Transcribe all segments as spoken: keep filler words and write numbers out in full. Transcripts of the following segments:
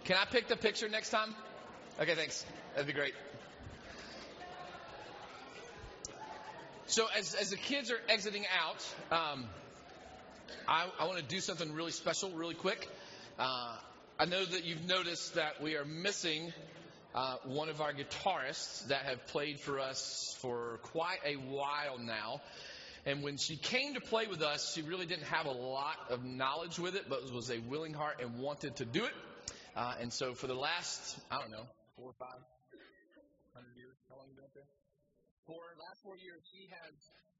Can I pick the picture next time? Okay, thanks. That'd be great. So as as the kids are exiting out, um, I, I want to do something really special, really quick. Uh, I know that you've noticed that we are missing uh, one of our guitarists that have played for us for quite a while now. And when she came to play with us, she really didn't have a lot of knowledge with it, but was a willing heart and wanted to do it. Uh, and so for the last, I don't know, four or five hundred years, how long have you been up there? For the last four years, she has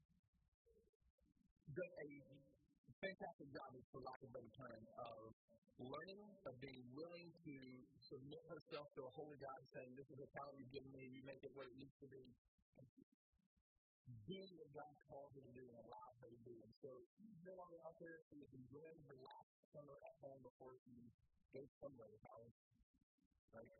done a fantastic job, for lack of a better term, of learning, of being willing to submit herself to a holy God, saying, this is a talent you've given me, you make it what it needs to be. Doing what God calls her to do and allows her to do. And so she's been on out there, she has enjoyed her last summer at home before she goes somewhere to college. Right?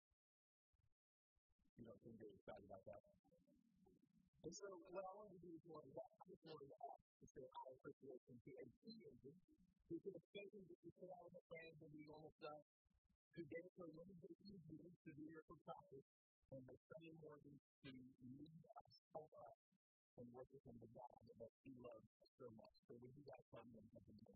You don't seem very excited about that. And so what I wanted to do this morning is I just wanted to ask to show our appreciation to a teenager who could have spoken to the sit out with her friends and do normal stuff, who gave her Wednesday evenings to do her for practice, and the Sunday mornings to lead us, help us, and worship in the God that she loves so much. So would you guys come and help me?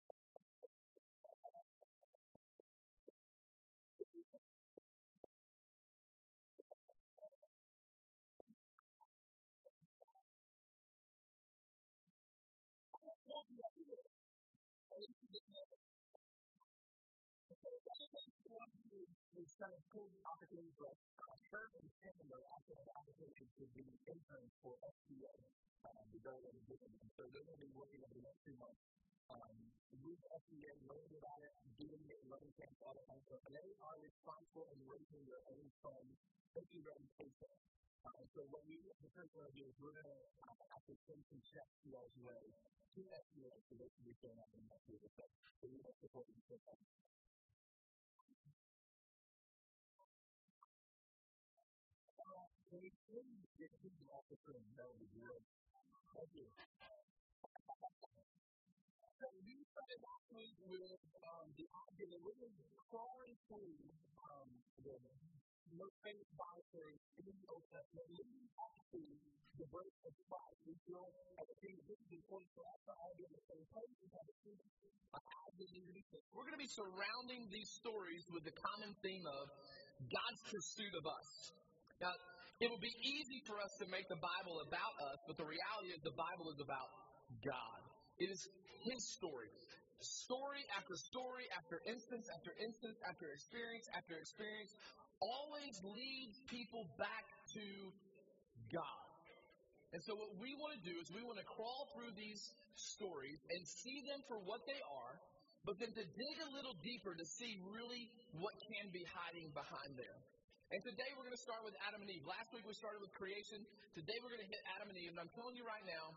It's kind of cool opportunity for us. Her and Sandra also have opportunities to be interns for S B A, um, the goal of the business. So they're going to be working over the next two months. Um, with S B A, learning about it, doing it, learning camps, all that kind of stuff. And they are responsible in raising their own funds, taking their own paycheck. Uh, so what we, the first one to do is we're going to uh, actually send some checks to y'all's way to S B A so they can be showing up in that field. So we want to support them. So we really get people off the phone, that would be great. Thank you. So we started last week with um, the idea that we're going to be crawling through um, the most famous Bible story in the Old Testament, leading up to the birth of Christ. We feel as a team that this is important for us to all be on the same page and have a team as we introduce it. We're going to be surrounding these stories with the common theme of God's pursuit of us. Now, it will be easy for us to make the Bible about us, but the reality is the Bible is about God. It is His story. Story after story, after instance, after instance, after experience, after experience, always leads people back to God. And so what we want to do is we want to crawl through these stories and see them for what they are, but then to dig a little deeper to see really what can be hiding behind there. And today we're going to start with Adam and Eve. Last week we started with creation. Today we're going to hit Adam and Eve. And I'm telling you right now,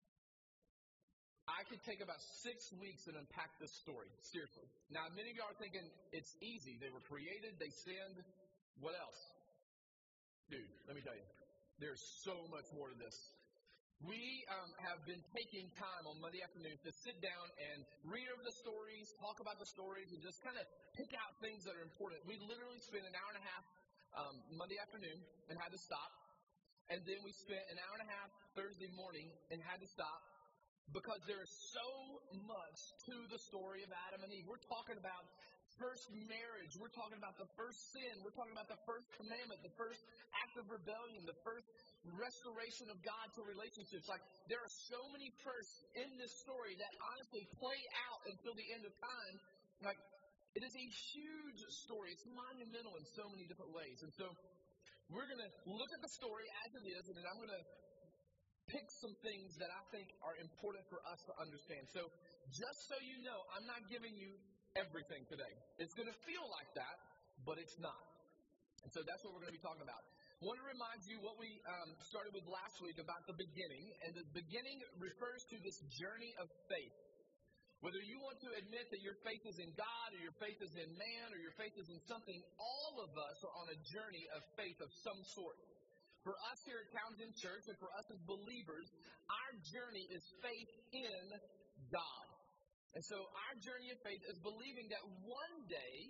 I could take about six weeks and unpack this story. Seriously. Now, many of y'all are thinking it's easy. They were created. They sinned. What else? Dude, let me tell you. There's so much more to this. We um, have been taking time on Monday afternoons to sit down and read over the stories, talk about the stories, and just kind of pick out things that are important. We literally spent an hour and a half um, Monday afternoon and had to stop. And then we spent an hour and a half Thursday morning and had to stop because there is so much to the story of Adam and Eve. We're talking about first marriage. We're talking about the first sin. We're talking about the first commandment, the first act of rebellion, the first restoration of God to relationships. Like, there are so many firsts in this story that honestly play out until the end of time. Like, it is a huge story. It's monumental in so many different ways. And so we're going to look at the story as it is, and then I'm going to pick some things that I think are important for us to understand. So just so you know, I'm not giving you everything today. It's going to feel like that, but it's not. And so that's what we're going to be talking about. I want to remind you what we um, started with last week about the beginning. And the beginning refers to this journey of faith. Whether you want to admit that your faith is in God or your faith is in man or your faith is in something, all of us are on a journey of faith of some sort. For us here at Townsend Church and for us as believers, our journey is faith in God. And so our journey of faith is believing that one day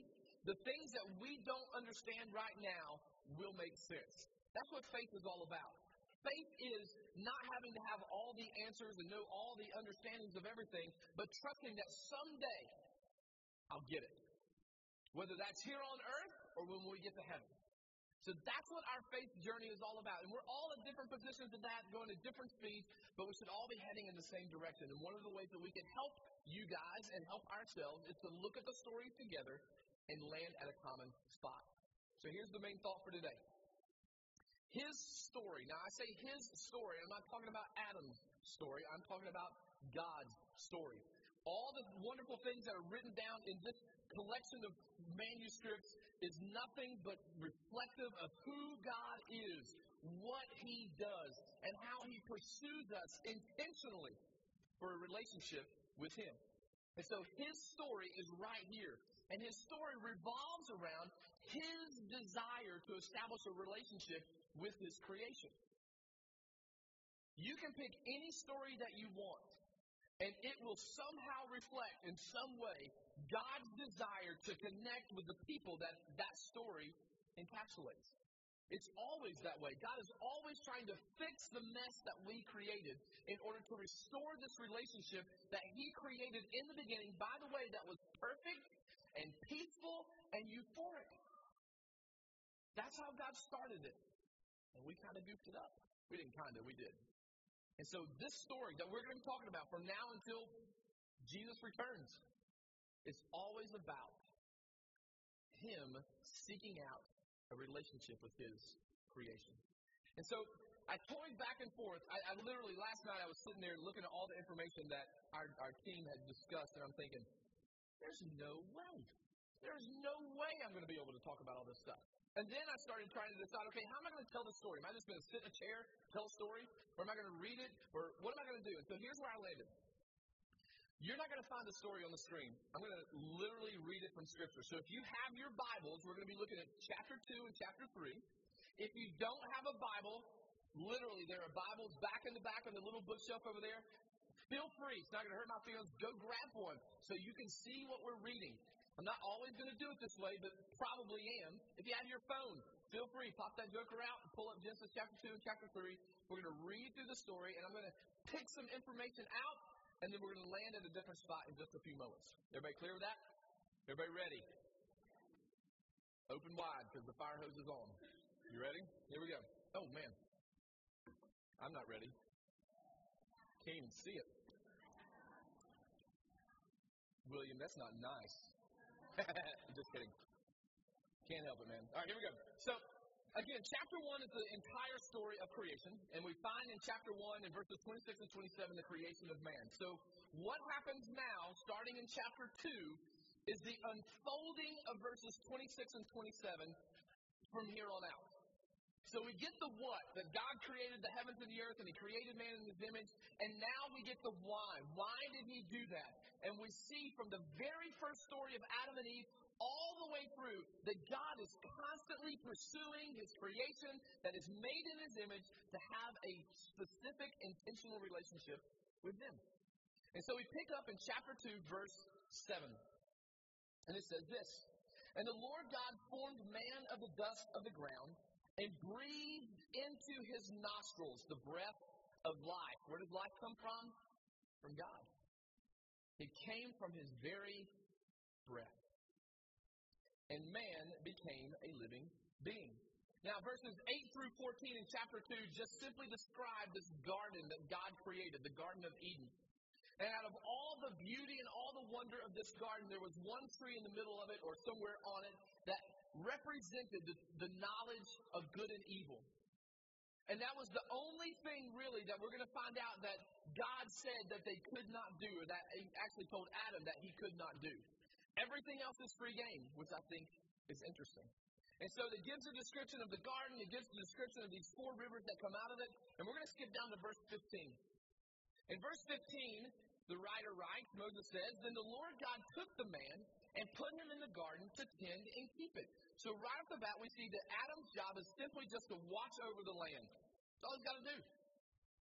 the things that we don't understand right now will make sense. That's what faith is all about. Faith is not having to have all the answers and know all the understandings of everything, but trusting that someday I'll get it. Whether that's here on earth or when we get to heaven. So that's what our faith journey is all about. And we're all at different positions of that, going at different speeds, but we should all be heading in the same direction. And one of the ways that we can help you guys and help ourselves is to look at the stories together and land at a common spot. So here's the main thought for today. His story. Now, I say his story. I'm not talking about Adam's story. I'm talking about God's story. All the wonderful things that are written down in this collection of manuscripts is nothing but reflective of who God is, what He does, and how He pursues us intentionally for a relationship with Him. And so His story is right here. And His story revolves around His desire to establish a relationship with His creation. You can pick any story that you want, and it will somehow reflect in some way God's desire to connect with the people that that story encapsulates. It's always that way. God is always trying to fix the mess that we created in order to restore this relationship that He created in the beginning, by the way, that was perfect and peaceful and euphoric. That's how God started it. And we kind of goofed it up. We didn't kind of, we did. And so this story that we're going to be talking about from now until Jesus returns, it's always about Him seeking out a relationship with His creation. And so I toyed back and forth. I, I literally, last night I was sitting there looking at all the information that our, our team had discussed, and I'm thinking, there's no way. There's no way I'm going to be able to talk about all this stuff. And then I started trying to decide, okay, how am I going to tell the story? Am I just going to sit in a chair, tell a story? Or am I going to read it? Or what am I going to do? And so here's where I landed. You're not going to find the story on the screen. I'm going to literally read it from Scripture. So if you have your Bibles, we're going to be looking at chapter two and chapter three. If you don't have a Bible, literally there are Bibles back in the back of the little bookshelf over there. Feel free. It's not going to hurt my feelings. Go grab one so you can see what we're reading. I'm not always going to do it this way, but probably am. If you have your phone, feel free. Pop that joker out and pull up Genesis chapter two and chapter three. We're going to read through the story, and I'm going to pick some information out, and then we're going to land at a different spot in just a few moments. Everybody clear with that? Everybody ready? Open wide, because the fire hose is on. You ready? Here we go. Oh, man. I'm not ready. Can't even see it. William, that's not nice. Just kidding. Can't help it, man. All right, here we go. So, again, chapter one is the entire story of creation, and we find in chapter one, in verses twenty-six and twenty-seven, the creation of man. So, what happens now, starting in chapter two, is the unfolding of verses twenty-six and twenty-seven from here on out. So we get the what, that God created the heavens and the earth, and He created man in His image, and now we get the why. Why did He do that? And we see from the very first story of Adam and Eve all the way through that God is constantly pursuing His creation that is made in His image to have a specific, intentional relationship with them. And so we pick up in chapter two, verse seven. And it says this, "And the Lord God formed man of the dust of the ground, and breathed into his nostrils the breath of life." Where does life come from? From God. It came from His very breath. And man became a living being. Now, verses eight through fourteen in chapter two just simply describe this garden that God created, the Garden of Eden. And out of all the beauty and all the wonder of this garden, there was one tree in the middle of it, or somewhere on it, that represented the, the knowledge of good and evil. And that was the only thing, really, that we're going to find out that God said that they could not do, or that He actually told Adam that he could not do. Everything else is free game, which I think is interesting. And so it gives a description of the garden. It gives a description of these four rivers that come out of it. And we're going to skip down to verse fifteen. In verse fifteen, the writer writes, Moses says, "Then the Lord God took the man and put him in the garden to tend and keep it." So right off the bat, we see that Adam's job is simply just to watch over the land. That's all he's got to do.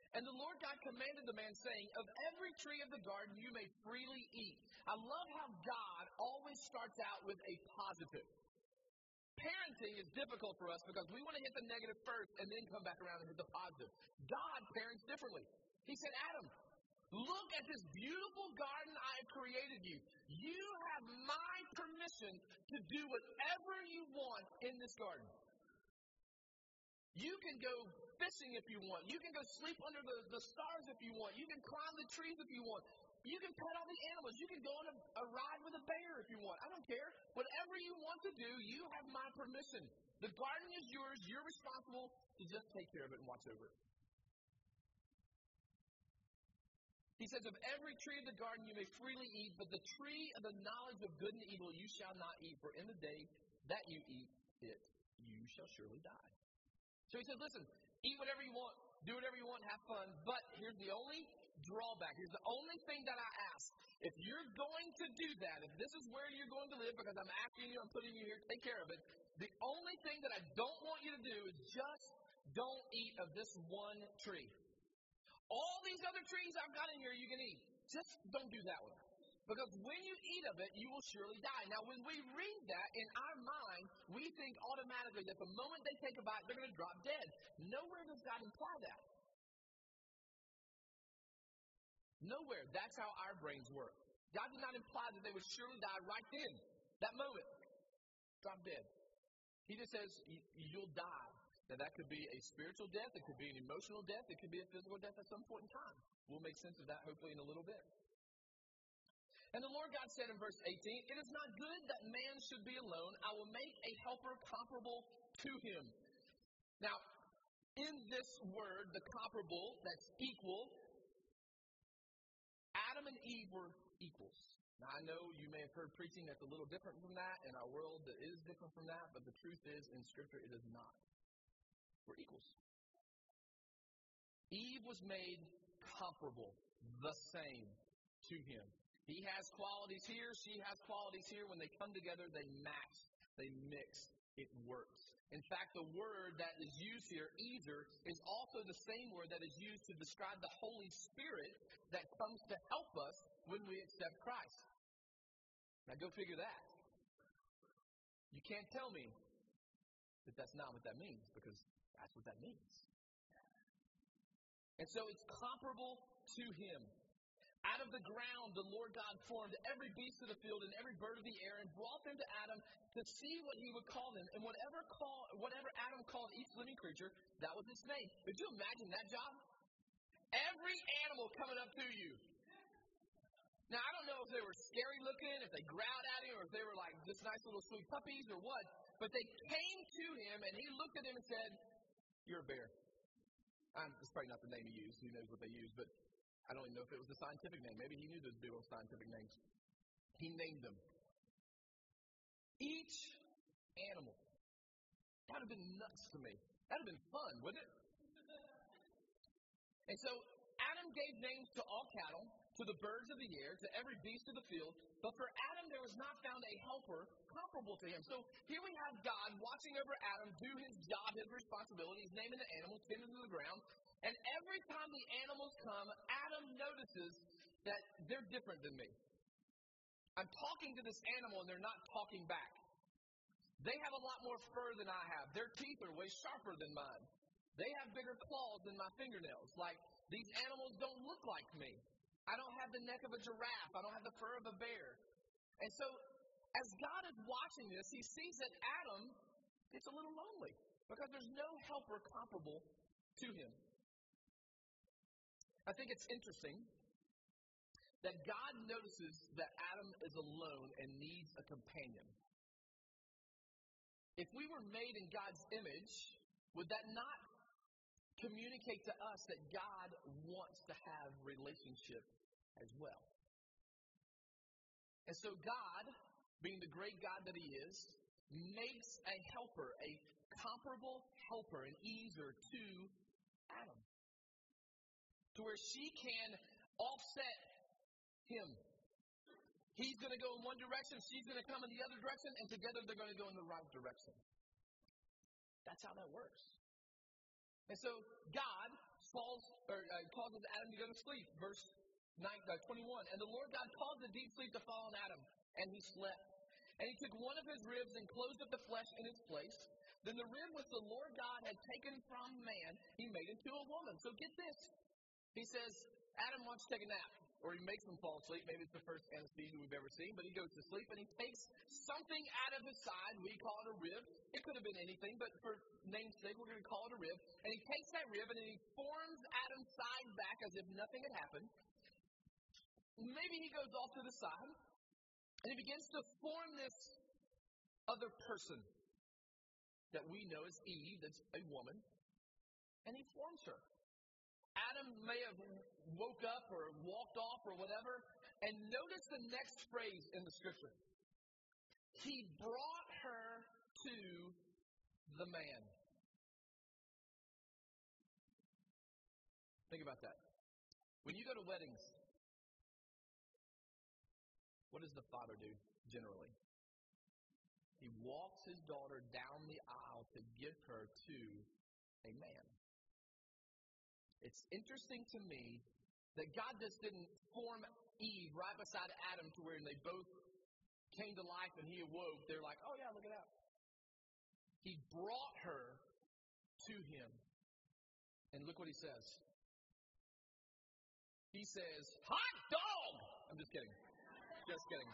And the Lord God commanded the man, saying, of every tree of the garden you may freely eat. I love how God always starts out with a positive. Parenting is difficult for us because we want to hit the negative first and then come back around and hit the positive. God parents differently. He said, Adam, look at this beautiful garden I have created you. You have my permission to do whatever you want in this garden. You can go fishing if you want. You can go sleep under the, the stars if you want. You can climb the trees if you want. You can pet all the animals. You can go on a, a ride with a bear if you want. I don't care. Whatever you want to do, you have my permission. The garden is yours. You're responsible to just take care of it and watch over it. He says, of every tree of the garden you may freely eat, but the tree of the knowledge of good and evil you shall not eat, for in the day that you eat it, you shall surely die. So he said, listen, eat whatever you want, do whatever you want, have fun, but here's the only drawback. Here's the only thing that I ask. If you're going to do that, if this is where you're going to live, because I'm asking you, I'm putting you here, take care of it, the only thing that I don't want you to do is just don't eat of this one tree. All these other trees I've got in here you can eat. Just don't do that one. Because when you eat of it, you will surely die. Now, when we read that, in our mind, we think automatically that the moment they take a bite, they're going to drop dead. Nowhere does God imply that. Nowhere. That's how our brains work. God did not imply that they would surely die right then, that moment. Drop dead. He just says, you'll die. Now, that could be a spiritual death. It could be an emotional death. It could be a physical death at some point in time. We'll make sense of that hopefully in a little bit. And the Lord God said in verse eighteen, it is not good that man should be alone. I will make a helper comparable to him. Now, in this word, the comparable, that's equal, Adam and Eve were equals. Now, I know you may have heard preaching that's a little different from that, in our world that is different from that, but the truth is, in Scripture, it is not. We're equals. Eve was made comparable, the same to him. He has qualities here, she has qualities here. When they come together, they match, they mix, it works. In fact, the word that is used here, Ezer, is also the same word that is used to describe the Holy Spirit that comes to help us when we accept Christ. Now go figure that. You can't tell me that that's not what that means, because that's what that means. And so it's comparable to him. Out of the ground, the Lord God formed every beast of the field and every bird of the air and brought them to Adam to see what he would call them. And whatever call, whatever Adam called each living creature, that was its name. Could you imagine that job? Every animal coming up to you. Now, I don't know if they were scary looking, if they growled at him, or if they were like just nice little sweet puppies or what. But they came to him, and he looked at him and said, you're a bear. Um, it's probably not the name he used. Who knows what they used, but I don't even know if it was the scientific name. Maybe he knew those big old scientific names. He named them. Each animal. That would have been nuts to me. That would have been fun, wouldn't it? And so Adam gave names to all cattle, to the birds of the air, to every beast of the field. But for Adam there was not found a helper comparable to him. So here we have God watching over Adam do his job, his responsibility. He's naming the animals, tending to the ground. And every time the animals come, Adam notices that they're different than me. I'm talking to this animal and they're not talking back. They have a lot more fur than I have. Their teeth are way sharper than mine. They have bigger claws than my fingernails. Like, these animals don't look like me. I don't have the neck of a giraffe. I don't have the fur of a bear. And so, as God is watching this, he sees that Adam is a little lonely because there's no helper comparable to him. I think it's interesting that God notices that Adam is alone and needs a companion. If we were made in God's image, would that not communicate to us that God wants to have relationship as well? And so God, being the great God that he is, makes a helper, a comparable helper, an Ezer to Adam, to where she can offset him. He's going to go in one direction, she's going to come in the other direction, and together they're going to go in the right direction. That's how that works. And so God falls, or uh, causes Adam to go to sleep. Verse nine, uh, twenty-one. And the Lord God caused a deep sleep to fall on Adam, and he slept. And he took one of his ribs and closed up the flesh in its place. Then the rib which the Lord God had taken from man, he made into a woman. So get this. He says, Adam wants to take a nap. Or he makes him fall asleep. Maybe it's the first anesthesia we've ever seen. But he goes to sleep and he takes something out of his side. We call it a rib. It could have been anything, but for name's sake, we're going to call it a rib. And he takes that rib and he forms Adam's side back as if nothing had happened. Maybe he goes off to the side and he begins to form this other person that we know as Eve, that's a woman, and he forms her. Adam may have woke up or walked off or whatever, and notice the next phrase in the scripture. He brought her to the man. Think about that. When you go to weddings, what does the father do generally? He walks his daughter down the aisle to give her to a man. It's interesting to me that God just didn't form Eve right beside Adam to where they both came to life and he awoke. They're like, oh yeah, look at that. He brought her to him. And look what he says. He says, hot dog! I'm just kidding. Just kidding.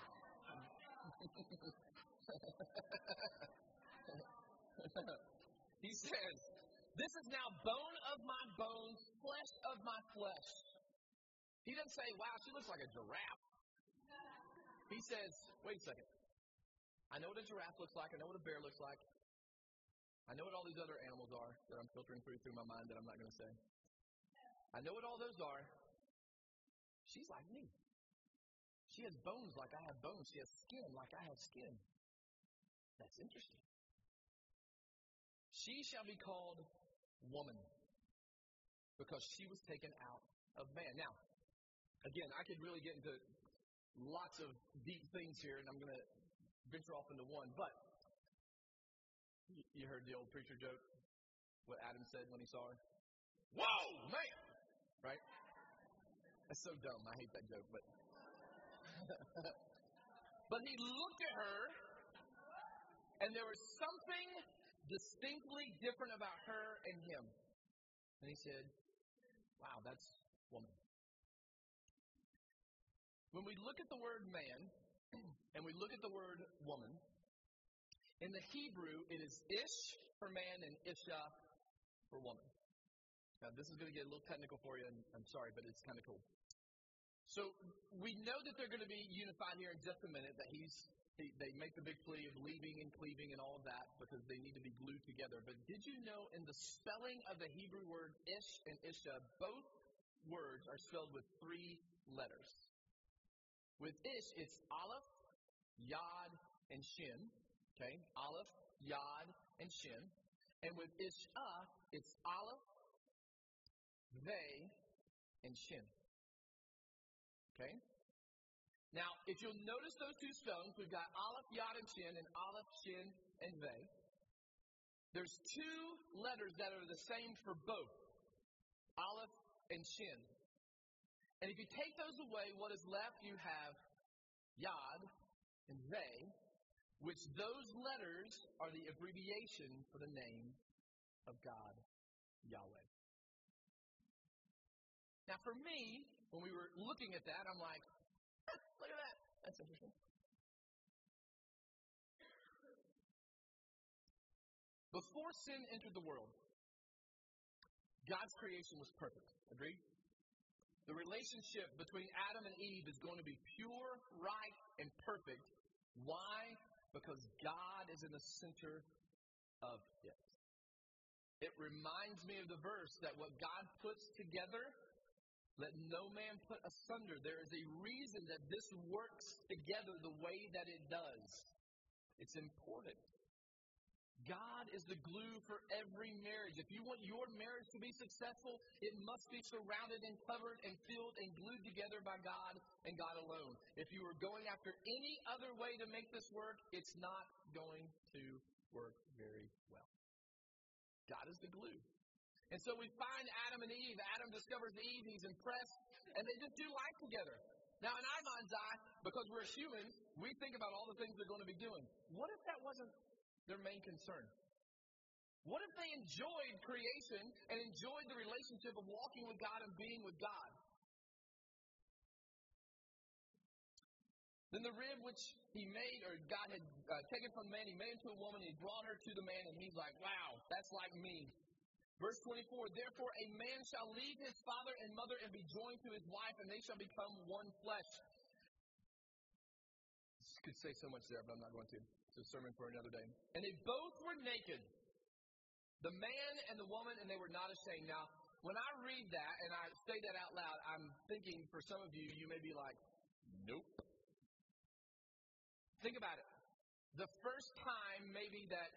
He says, this is now bone of my bones, flesh of my flesh. He doesn't say, wow, she looks like a giraffe. He says, wait a second. I know what a giraffe looks like. I know what a bear looks like. I know what all these other animals are that I'm filtering through through my mind that I'm not going to say. I know what all those are. She's like me. She has bones like I have bones. She has skin like I have skin. That's interesting. She shall be called woman because she was taken out of man. Now, again, I could really get into lots of deep things here, and I'm going to venture off into one. But you heard the old preacher joke, what Adam said when he saw her? Whoa, man! Right? That's so dumb. I hate that joke, but but he looked at her, and there was something distinctly different about her and him. And he said, wow, that's woman. When we look at the word man, and we look at the word woman, in the Hebrew, it is ish for man and isha for woman. Now, this is going to get a little technical for you, and I'm sorry, but it's kind of cool. So we know that they're going to be unified here in just a minute, that he's they, they make the big plea of leaving and cleaving and all of that because they need to be glued together. But did you know in the spelling of the Hebrew word ish and isha, both words are spelled with three letters. With ish, it's aleph, yod, and shin. Okay, aleph, yod, and shin. And with isha, it's aleph, they, and shin. Okay? Now, if you'll notice those two spellings, we've got aleph, yod, and shin, and aleph, shin, and they. There's two letters that are the same for both, aleph and shin. And if you take those away, what is left? You have yod and they, which those letters are the abbreviation for the name of God, Yahweh. Now, for me, when we were looking at that, I'm like, eh, look at that. That's interesting. Before sin entered the world, God's creation was perfect. Agreed? The relationship between Adam and Eve is going to be pure, right, and perfect. Why? Because God is in the center of it. It reminds me of the verse that what God puts together, let no man put asunder. There is a reason that this works together the way that it does. It's important. God is the glue for every marriage. If you want your marriage to be successful, it must be surrounded and covered and filled and glued together by God and God alone. If you are going after any other way to make this work, it's not going to work very well. God is the glue. And so we find Adam and Eve. Adam discovers Eve. He's impressed. And they just do life together. Now, in our mind's eye, because we're humans, we think about all the things they're going to be doing. What if that wasn't their main concern? What if they enjoyed creation and enjoyed the relationship of walking with God and being with God? Then the rib which he made, or God had uh, taken from man, he made into a woman, and he brought her to the man, and he's like, wow, that's like me. Verse twenty-four, therefore a man shall leave his father and mother and be joined to his wife, and they shall become one flesh. I could say so much there, but I'm not going to. It's a sermon for another day. And they both were naked, the man and the woman, and they were not ashamed. Now, when I read that and I say that out loud, I'm thinking for some of you, you may be like, nope. Think about it. The first time maybe that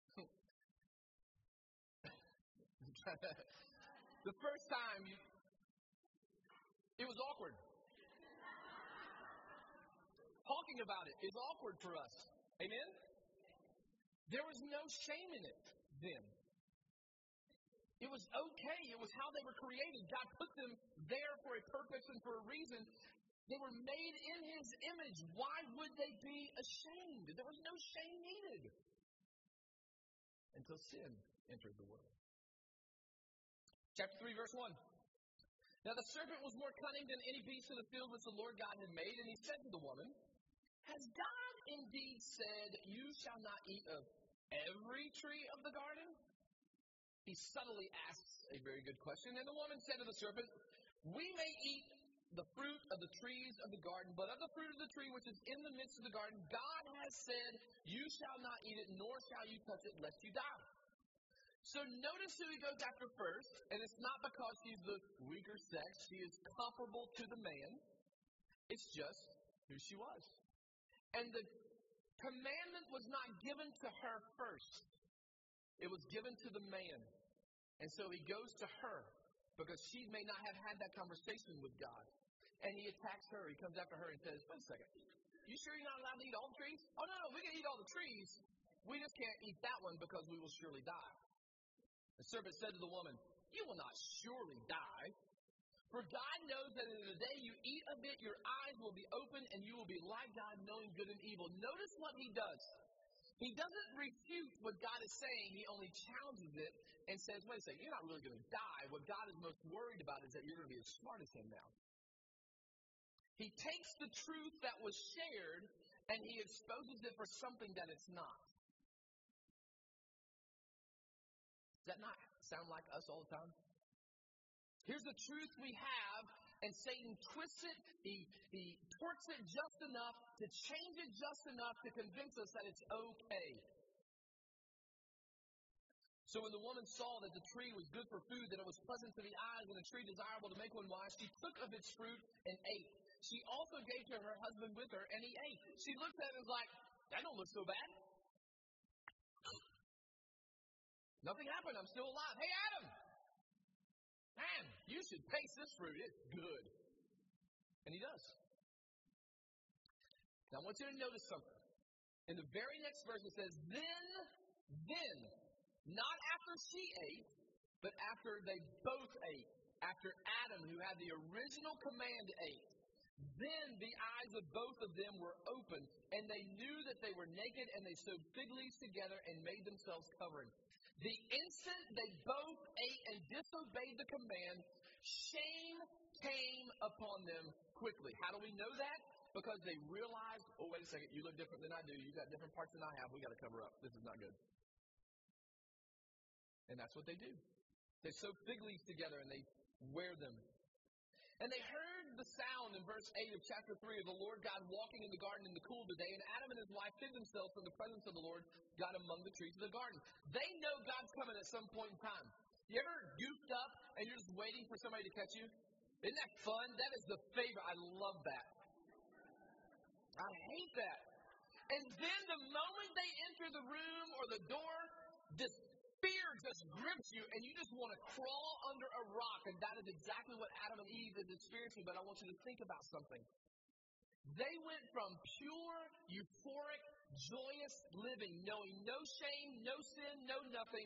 the first time you, it was awkward. Talking about it is awkward for us. Amen? There was no shame in it then. It was okay. It was how they were created. God put them there for a purpose and for a reason. They were made in His image. Why would they be ashamed? There was no shame needed until sin entered the world. Chapter three, verse one. Now the serpent was more cunning than any beast of the field which the Lord God had made, and he said to the woman, has God indeed said, you shall not eat of every tree of the garden? He subtly asks a very good question, and the woman said to the serpent, we may eat the fruit of the trees of the garden, but of the fruit of the tree which is in the midst of the garden, God has said, you shall not eat it, nor shall you touch it, lest you die. So notice who he goes after first, and it's not because she's the weaker sex. She is comparable to the man. It's just who she was. And the commandment was not given to her first. It was given to the man. And so he goes to her because she may not have had that conversation with God. And he attacks her. He comes after her and says, wait a second. You sure you're not allowed to eat all the trees? Oh, no, no, we can eat all the trees. We just can't eat that one because we will surely die. The serpent said to the woman, you will not surely die. For God knows that in the day you eat of it, your eyes will be open and you will be like God, knowing good and evil. Notice what he does. He doesn't refute what God is saying. He only challenges it and says, wait a second, you're not really going to die. What God is most worried about is that you're going to be as smart as him now. He takes the truth that was shared and he exposes it for something that it's not. Does that not sound like us all the time? Here's the truth we have, and Satan twists it, he, he torques it just enough to change it just enough to convince us that it's okay. So when the woman saw that the tree was good for food, that it was pleasant to the eyes, and a tree desirable to make one wise, she took of its fruit and ate. She also gave to her husband with her, and he ate. She looked at it and was like, that don't look so bad. Nothing happened. I'm still alive. Hey, Adam! Man, you should taste this fruit. It's good. And he does. Now, I want you to notice something. In the very next verse, it says, Then, then, not after she ate, but after they both ate. After Adam, who had the original command, ate. Then the eyes of both of them were opened, and they knew that they were naked, and they sewed fig leaves together and made themselves covering. The instant they both ate and disobeyed the command, shame came upon them quickly. How do we know that? Because they realized, oh, wait a second, you look different than I do. You got different parts than I have. We got to cover up. This is not good. And that's what they do. They sew fig leaves together and they wear them. And they heard the sound in verse eight of chapter three of the Lord God walking in the garden in the cool of the day, and Adam and his wife hid themselves from the presence of the Lord God among the trees of the garden. They know God's coming at some point in time. You ever goofed up and you're just waiting for somebody to catch you? Isn't that fun? That is the favorite. I love that. I hate that. And then the moment they enter the room or the door, this fear just grips you and you just want to crawl under a rock. And that is exactly what Adam and Eve is experiencing. But I want you to think about something. They went from pure, euphoric, joyous living, knowing no shame, no sin, no nothing,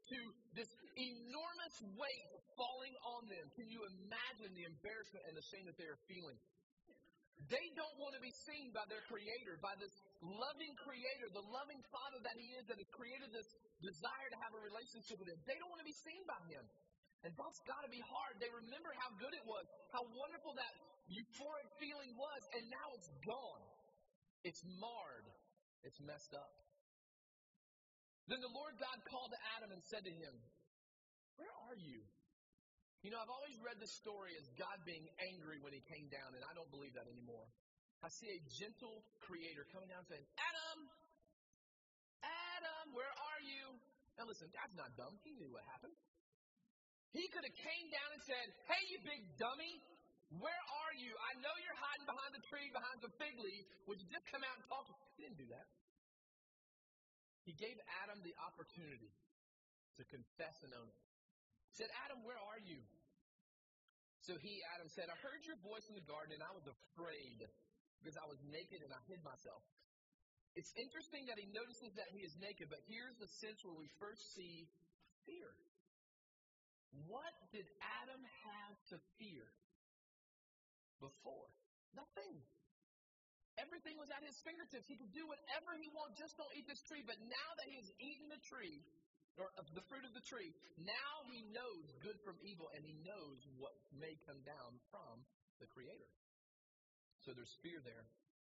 to this enormous weight falling on them. Can you imagine the embarrassment and the shame that they are feeling? They don't want to be seen by their Creator, by this loving Creator, the loving Father that He is, that has created this desire to have a relationship with Him. They don't want to be seen by Him. And that's got to be hard. They remember how good it was, how wonderful that euphoric feeling was, and now it's gone. It's marred. It's messed up. Then the Lord God called to Adam and said to him, "Where are you?" You know, I've always read this story as God being angry when He came down, and I don't believe that anymore. I see a gentle Creator coming down saying, "Adam, Adam, where are you?" Now listen, God's not dumb. He knew what happened. He could have came down and said, "Hey, you big dummy, where are you? I know you're hiding behind the tree, behind the fig leaf. Would you just come out and talk to me?" He didn't do that. He gave Adam the opportunity to confess and own it. He said, "Adam, where are you?" So he, Adam, said, "I heard your voice in the garden, and I was afraid because I was naked and I hid myself." It's interesting that he notices that he is naked, but here's the sense where we first see fear. What did Adam have to fear before? Nothing. Everything was at his fingertips. He could do whatever he wanted. Just don't eat this tree. But now that he has eaten the tree, or the fruit of the tree, now he knows good from evil, and he knows what may come down from the Creator. So there's fear there.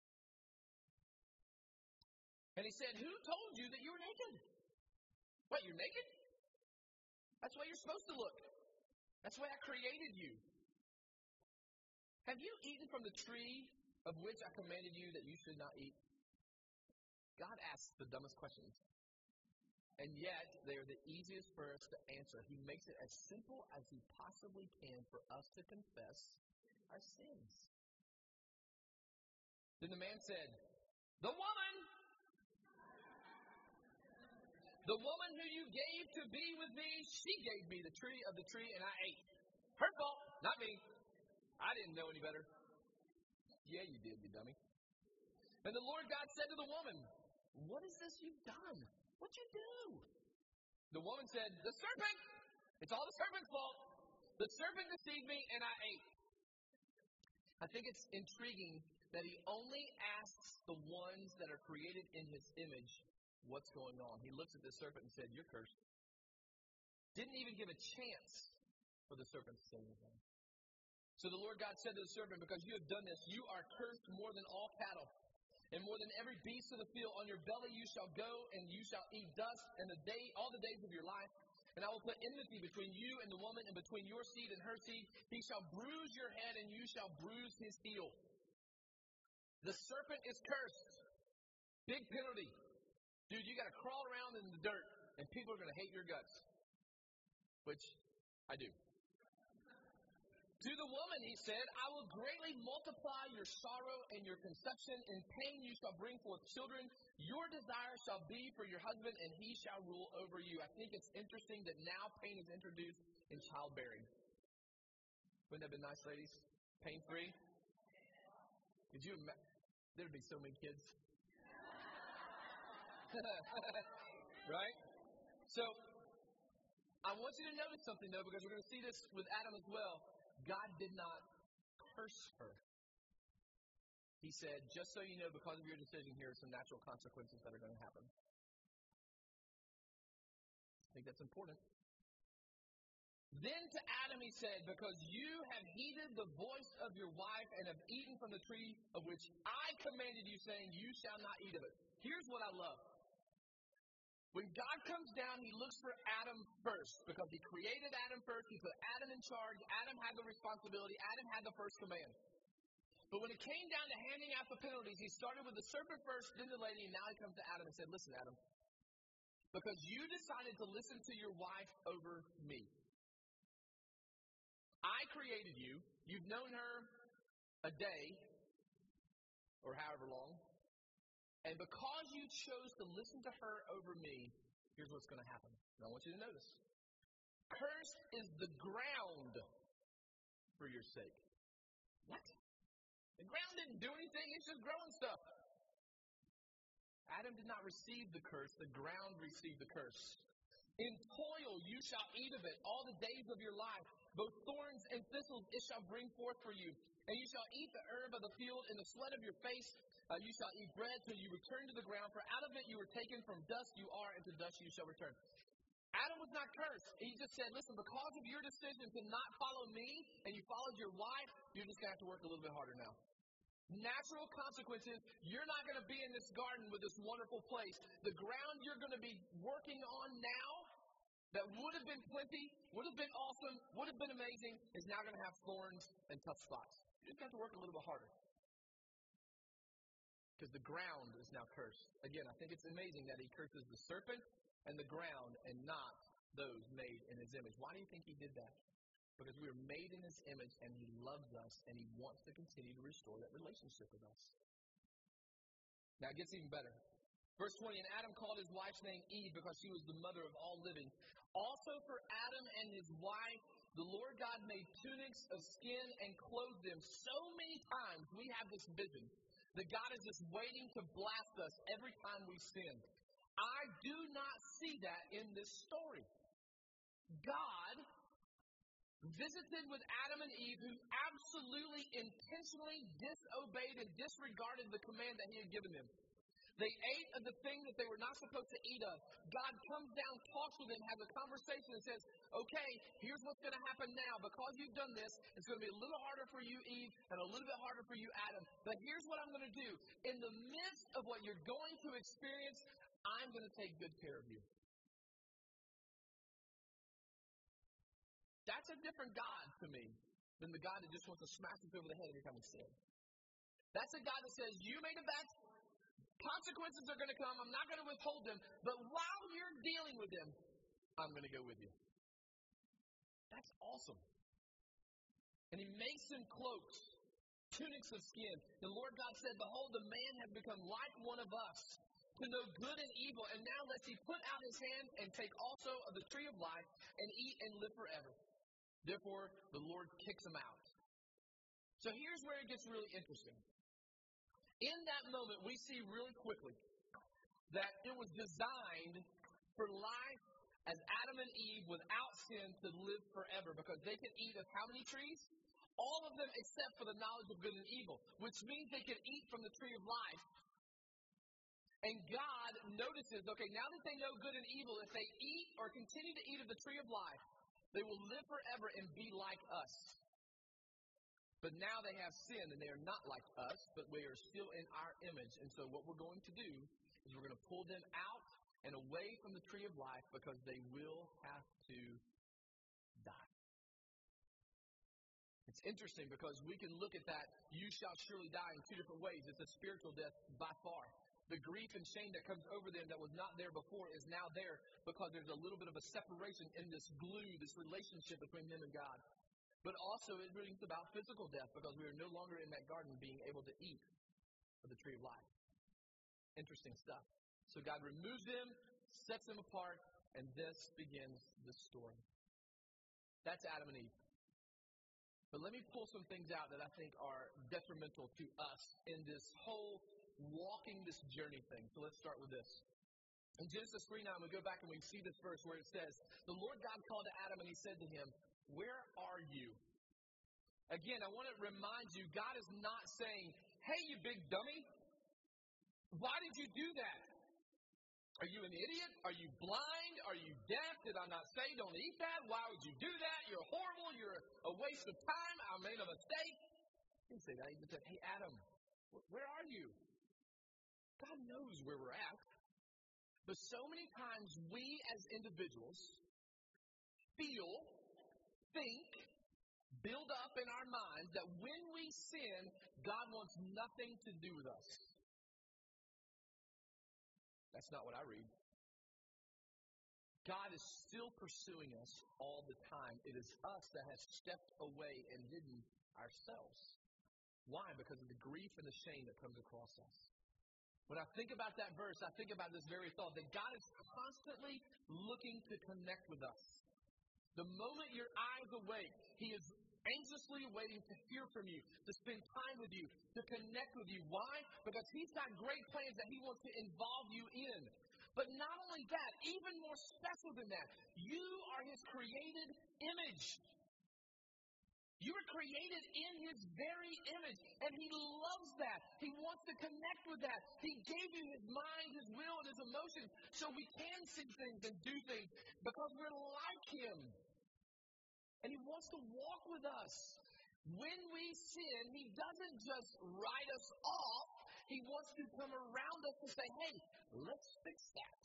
And he said, "Who told you that you were naked?" What, you're naked? That's the way you're supposed to look. That's the way I created you. Have you eaten from the tree of which I commanded you that you should not eat? God asks the dumbest questions. And yet, they are the easiest for us to answer. He makes it as simple as He possibly can for us to confess our sins. Then the man said, "The woman, the woman who you gave to be with me, she gave me the tree of the tree and I ate." Her fault, not me. I didn't know any better. Yeah, you did, you dummy. And the Lord God said to the woman, "What is this you've done? What'd you do?" The woman said, "The serpent. It's all the serpent's fault. The serpent deceived me and I ate." I think it's intriguing that He only asks the ones that are created in His image what's going on. He looks at the serpent and said, "You're cursed." Didn't even give a chance for the serpent to say anything. So the Lord God said to the serpent, "Because you have done this, you are cursed more than all cattle, and more than every beast of the field. On your belly you shall go, and you shall eat dust, and the day, all the days of your life. And I will put enmity between you and the woman, and between your seed and her seed. He shall bruise your head, and you shall bruise his heel." The serpent is cursed. Big penalty. Dude, you got to crawl around in the dirt, and people are going to hate your guts. Which I do. To the woman, he said, "I will greatly multiply your sorrow and your conception. In pain you shall bring forth children. Your desire shall be for your husband, and he shall rule over you." I think it's interesting that now pain is introduced in childbearing. Wouldn't that have been nice, ladies? Pain-free? Could you imagine? There would be so many kids. Right? So, I want you to notice something, though, because we're going to see this with Adam as well. God did not curse her. He said, "Just so you know, because of your decision, here are some natural consequences that are going to happen." I think that's important. Then to Adam he said, "Because you have heeded the voice of your wife and have eaten from the tree of which I commanded you, saying, you shall not eat of it." Here's what I love. When God comes down, He looks for Adam first, because He created Adam first. He put Adam in charge. Adam had the responsibility. Adam had the first command. But when it came down to handing out the penalties, He started with the serpent first, then the lady, and now He comes to Adam and said, "Listen, Adam, because you decided to listen to your wife over me. I created you. You've known her a day or however long. And because you chose to listen to her over me, here's what's going to happen." And I want you to notice. "Cursed is the ground for your sake." What? The ground didn't do anything. It's just growing stuff. Adam did not receive the curse. The ground received the curse. In toil you shall eat of it all the days of your life. Both thorns and thistles it shall bring forth for you. And you shall eat the herb of the field in the sweat of your face. Uh, you shall eat bread till you return to the ground. For out of it you were taken, from dust you are, and to dust you shall return. Adam was not cursed. He just said, listen, because of your decision to not follow me and you followed your wife, you're just going to have to work a little bit harder now. Natural consequences, you're not going to be in this garden with this wonderful place. The ground you're going to be working on now that would have been plenty, would have been awesome, would have been amazing, is now going to have thorns and tough spots. You just have to work a little bit harder. Because the ground is now cursed. Again, I think it's amazing that he curses the serpent and the ground and not those made in his image. Why do you think he did that? Because we were made in his image and he loves us and he wants to continue to restore that relationship with us. Now it gets even better. Verse twenty, and Adam called his wife's name Eve because she was the mother of all living. Also for Adam and his wife, the Lord God made tunics of skin and clothed them. So many times we have this vision that God is just waiting to blast us every time we sin. I do not see that in this story. God visited with Adam and Eve, who absolutely intentionally disobeyed and disregarded the command that he had given them. They ate of the thing that they were not supposed to eat of. God comes down, talks with them, has a conversation and says, okay, here's what's going to happen now. Because you've done this, it's going to be a little harder for you, Eve, and a little bit harder for you, Adam. But here's what I'm going to do. In the midst of what you're going to experience, I'm going to take good care of you. That's a different God to me than the God that just wants to smash us over the head every time we sin. That's a God that says, you made a bad consequences are going to come. I'm not going to withhold them. But while you're dealing with them, I'm going to go with you. That's awesome. And he makes them cloaks, tunics of skin. The Lord God said, behold, the man has become like one of us, to know good and evil. And now lest he put out his hand and take also of the tree of life and eat and live forever. Therefore, the Lord kicks him out. So here's where it gets really interesting. In that moment, we see really quickly that it was designed for life as Adam and Eve without sin to live forever, because they could eat of how many trees? All of them except for the knowledge of good and evil, which means they could eat from the tree of life. And God notices, okay, now that they know good and evil, if they eat or continue to eat of the tree of life, they will live forever and be like us. But now they have sin, and they are not like us, but we are still in our image. And so what we're going to do is we're going to pull them out and away from the tree of life, because they will have to die. It's interesting because we can look at that, you shall surely die, in two different ways. It's a spiritual death by far. The grief and shame that comes over them that was not there before is now there, because there's a little bit of a separation in this glue, this relationship between them and God. But also it brings about physical death, because we are no longer in that garden being able to eat of the tree of life. Interesting stuff. So God removes them, sets them apart, and this begins the story. That's Adam and Eve. But let me pull some things out that I think are detrimental to us in this whole walking this journey thing. So let's start with this. In Genesis three nine, we go back and we see this verse where it says, the Lord God called to Adam and he said to him, where are you? Again, I want to remind you, God is not saying, hey, you big dummy, why did you do that? Are you an idiot? Are you blind? Are you deaf? Did I not say don't eat that? Why would you do that? You're horrible. You're a waste of time. I made a mistake. He didn't say that. He just said, hey, Adam, where are you? God knows where we're at. But so many times we as individuals feel, think, build up in our minds that when we sin, God wants nothing to do with us. That's not what I read. God is still pursuing us all the time. It is us that has stepped away and hidden ourselves. Why? Because of the grief and the shame that comes across us. When I think about that verse, I think about this very thought, that God is constantly looking to connect with us. The moment your eyes awake, He is anxiously waiting to hear from you, to spend time with you, to connect with you. Why? Because He's got great plans that He wants to involve you in. But not only that, even more special than that. You are his created image. You were created in his very image, and he loves that. He wants to connect with that. He gave you his mind, his will, and his emotions so we can see things and do things because we're like him. And he wants to walk with us. When we sin, he doesn't just write us off. He wants to come around us and say, hey, let's fix that.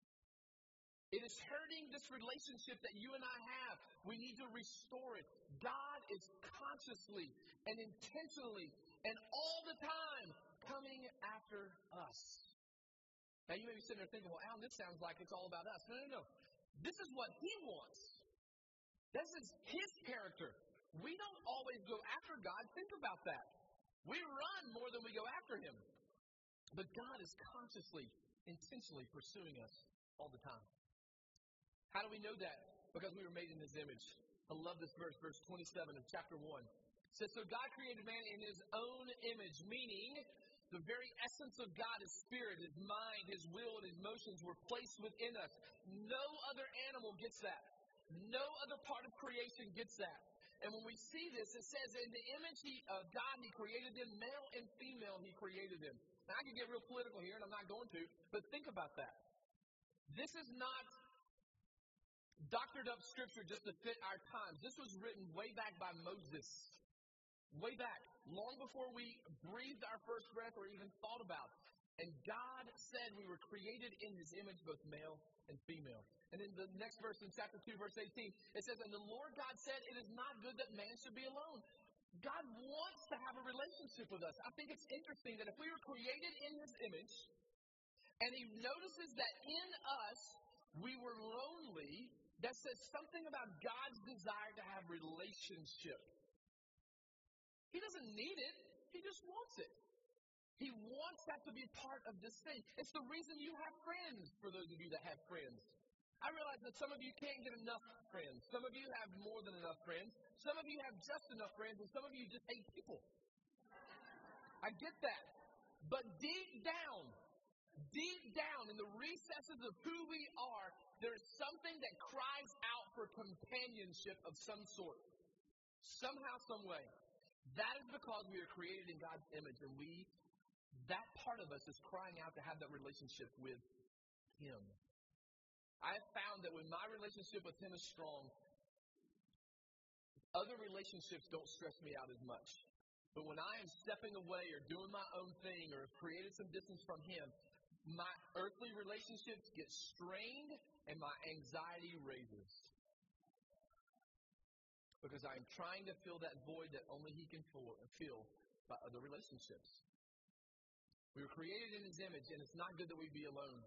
It is hurting this relationship that you and I have. We need to restore it. God is consciously and intentionally and all the time coming after us. Now, you may be sitting there thinking, well, Alan, this sounds like it's all about us. No, no, no. This is what he wants. This is his character. We don't always go after God. Think about that. We run more than we go after him. But God is consciously, intentionally pursuing us all the time. How do we know that? Because we were made in his image. I love this verse, verse twenty-seven of chapter one. It says, so God created man in his own image, meaning the very essence of God, his spirit, his mind, his will, and his emotions were placed within us. No other animal gets that. No other part of creation gets that. And when we see this, it says, in the image of God, he created them, male and female, he created them. Now, I can get real political here, and I'm not going to, but think about that. This is not doctored up scripture just to fit our times. This was written way back by Moses. Way back. Long before we breathed our first breath or even thought about it. And God said we were created in his image, both male and female. And in the next verse, in chapter two, verse eighteen, it says, and the Lord God said, it is not good that man should be alone. God wants to have a relationship with us. I think it's interesting that if we were created in his image, and he notices that in us we were lonely, that says something about God's desire to have relationship. He doesn't need it. He just wants it. He wants that to be part of this thing. It's the reason you have friends, for those of you that have friends. I realize that some of you can't get enough friends. Some of you have more than enough friends. Some of you have just enough friends, and some of you just hate people. I get that. But deep down, deep down in the recesses of who we are, there's something that cries out for companionship of some sort. Somehow, some way. That is because we are created in God's image, and we, that part of us is crying out to have that relationship with him. I have found that when my relationship with him is strong, other relationships don't stress me out as much. But when I am stepping away or doing my own thing or have created some distance from him, my earthly relationships get strained and my anxiety raises. Because I am trying to fill that void that only he can fill by other relationships. We were created in his image, and it's not good that we be alone.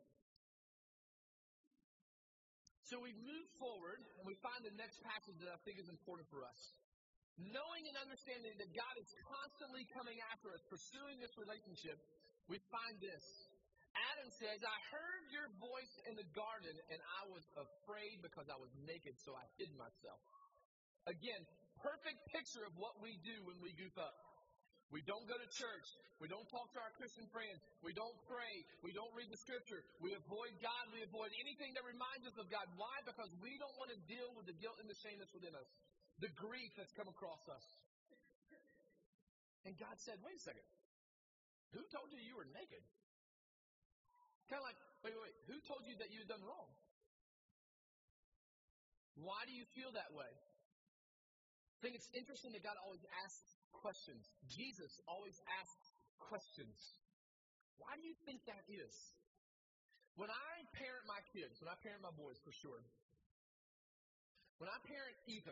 So we move forward, and we find the next passage that I think is important for us. Knowing and understanding that God is constantly coming after us, pursuing this relationship, we find this. Adam says, I heard your voice in the garden, and I was afraid because I was naked, so I hid myself. Again, perfect picture of what we do when we goof up. We don't go to church. We don't talk to our Christian friends. We don't pray. We don't read the scripture. We avoid God. We avoid anything that reminds us of God. Why? Because we don't want to deal with the guilt and the shame that's within us. The grief that's come across us. And God said, wait a second. Who told you you were naked? Kind of like, wait, wait, wait. Who told you that you had done wrong? Why do you feel that way? I think it's interesting that God always asks questions. Jesus always asks questions. Why do you think that is? When I parent my kids, when I parent my boys for sure, when I parent Ethan,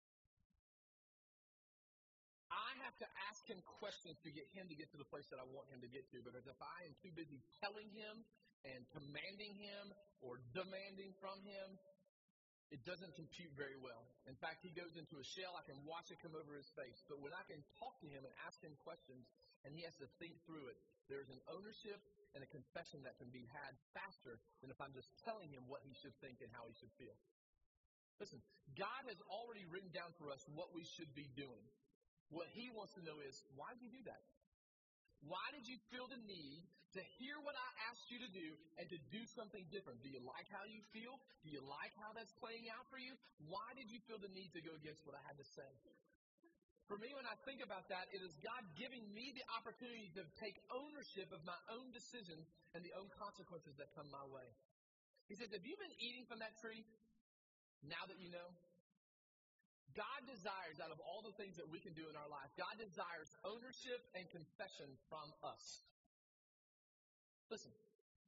I have to ask him questions to get him to get to the place that I want him to get to. Because if I am too busy telling him and commanding him or demanding from him, it doesn't compute very well. In fact, he goes into a shell. I can watch it come over his face. But when I can talk to him and ask him questions, and he has to think through it, there's an ownership and a confession that can be had faster than if I'm just telling him what he should think and how he should feel. Listen, God has already written down for us what we should be doing. What he wants to know is, why did you do that? Why did you feel the need to hear what I asked you to do and to do something different? Do you like how you feel? Do you like how that's playing out for you? Why did you feel the need to go against what I had to say? For me, when I think about that, it is God giving me the opportunity to take ownership of my own decisions and the own consequences that come my way. He says, have you been eating from that tree now that you know? God desires, out of all the things that we can do in our life, God desires ownership and confession from us. Listen,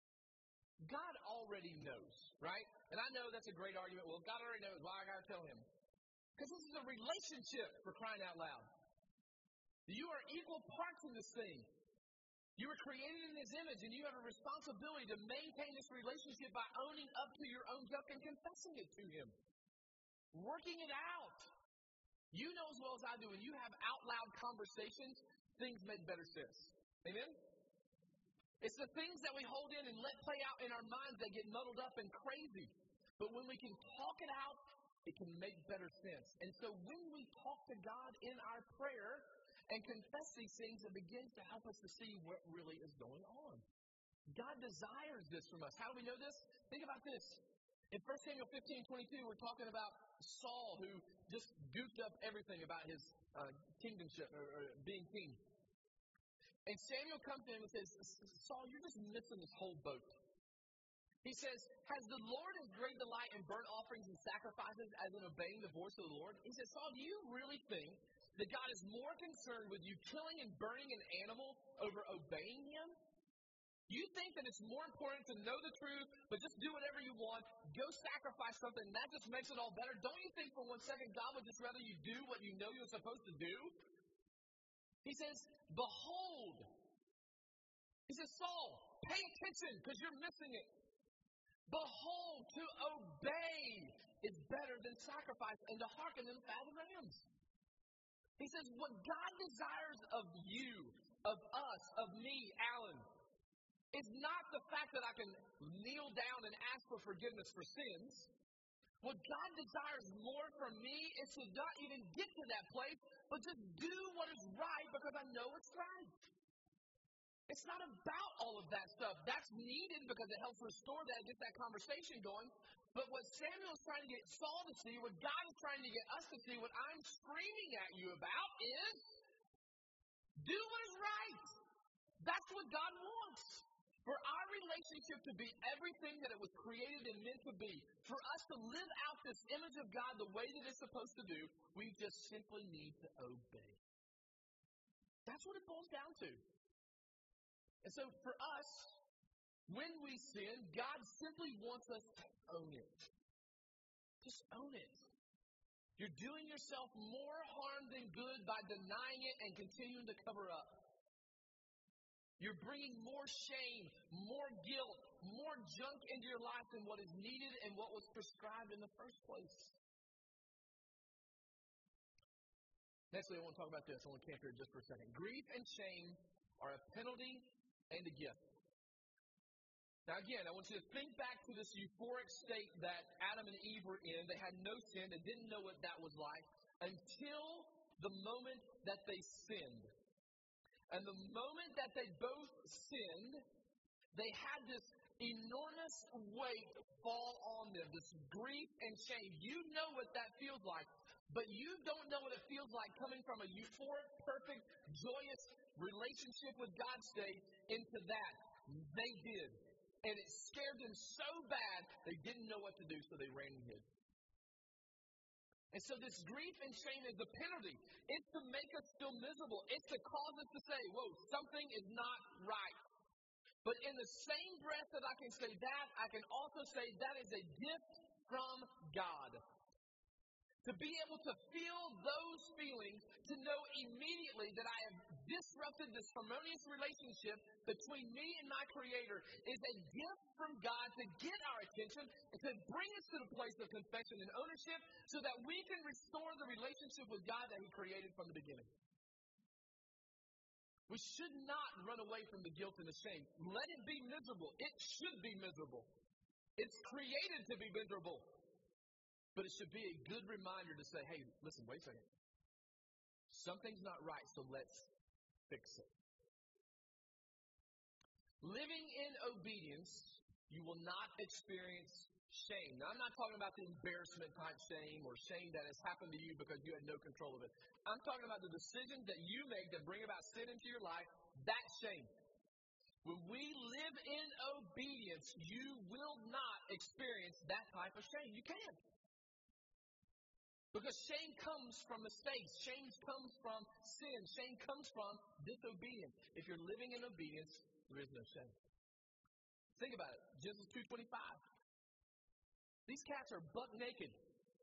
God already knows, right? And I know that's a great argument. Well, God already knows. Why I got to tell him? Because this is a relationship, for crying out loud. You are equal parts in this thing. You were created in his image, and you have a responsibility to maintain this relationship by owning up to your own junk and confessing it to him. Working it out. You know as well as I do, when you have out loud conversations, things make better sense. Amen? It's the things that we hold in and let play out in our minds that get muddled up and crazy. But when we can talk it out, it can make better sense. And so when we talk to God in our prayer and confess these things, it begins to help us to see what really is going on. God desires this from us. How do we know this? Think about this. In First Samuel fifteen twenty-two, we're talking about Saul, who just goofed up everything about his uh, kingdomship, or, or being king. And Samuel comes to him and says, Saul, you're just missing this whole boat. He says, has the Lord as great delight in burnt offerings and sacrifices as in obeying the voice of the Lord? He says, Saul, do you really think that God is more concerned with you killing and burning an animal over obeying him? You think that it's more important to know the truth, but just do whatever you want, go sacrifice something, and that just makes it all better? Don't you think for one second God would just rather you do what you know you're supposed to do? He says, behold. He says, Saul, pay attention because you're missing it. Behold, to obey is better than sacrifice, and to hearken than fat of rams. He says, what God desires of you, of us, of me, Alan, is not the fact that I can kneel down and ask for forgiveness for sins. What God desires more from me is to not even get to that place, but just do what is right because I know it's right. It's not about all of that stuff. That's needed because it helps restore that, get that conversation going. But what Samuel is trying to get Saul to see, what God is trying to get us to see, what I'm screaming at you about is do what is right. That's what God wants. For our relationship to be everything that it was created and meant to be, for us to live out this image of God the way that it's supposed to do, we just simply need to obey. That's what it boils down to. And so for us, when we sin, God simply wants us to own it. Just own it. You're doing yourself more harm than good by denying it and continuing to cover up. You're bringing more shame, more guilt, more junk into your life than what is needed and what was prescribed in the first place. Nextly, I want to talk about this. I want to camp here just for a second. Grief and shame are a penalty and a gift. Now again, I want you to think back to this euphoric state that Adam and Eve were in. They had no sin. They didn't know what that was like until the moment that they sinned. And the moment that they both sinned, they had this enormous weight fall on them, this grief and shame. You know what that feels like, but you don't know what it feels like coming from a euphoric, perfect, joyous relationship with God state into that. They did. And it scared them so bad, they didn't know what to do, so they ran and hid. And so this grief and shame is the penalty. It's to make us feel miserable. It's to cause us to say, whoa, something is not right. But in the same breath that I can say that, I can also say that is a gift from God. To be able to feel those feelings, to know immediately that I have disrupted this harmonious relationship between me and my Creator is a gift from God to get our attention and to bring us to the place of confession and ownership so that we can restore the relationship with God that He created from the beginning. We should not run away from the guilt and the shame. Let it be miserable. It should be miserable. It's created to be miserable. But it should be a good reminder to say, hey, listen, wait a second. Something's not right, so let's fix it. Living in obedience, you will not experience shame. Now, I'm not talking about the embarrassment type shame or shame that has happened to you because you had no control of it. I'm talking about the decisions that you make that bring about sin into your life. That's shame. When we live in obedience, you will not experience that type of shame. You can't. Because shame comes from mistakes. Shame comes from sin. Shame comes from disobedience. If you're living in obedience, there is no shame. Think about it. Genesis two twenty-five. These cats are buck naked.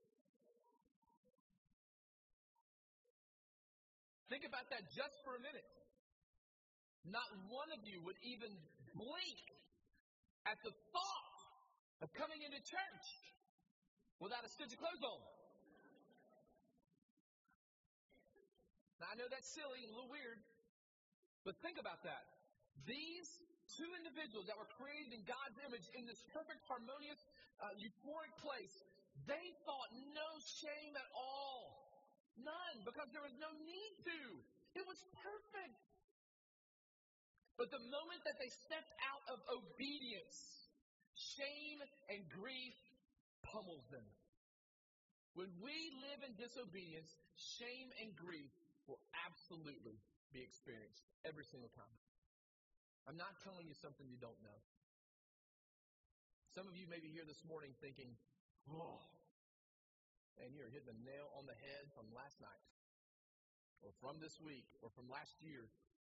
Think about that just for a minute. Not one of you would even blink at the thought of coming into church without a stitch of clothes on. Now, I know that's silly and a little weird, but think about that. These two individuals that were created in God's image in this perfect, harmonious, uh, euphoric place, they thought no shame at all. None, because there was no need to. It was perfect. But the moment that they stepped out of obedience, shame and grief pummels them. When we live in disobedience, shame and grief will absolutely be experienced every single time. I'm not telling you something you don't know. Some of you may be here this morning thinking, oh, man, you're hitting the nail on the head from last night, or from this week, or from last year.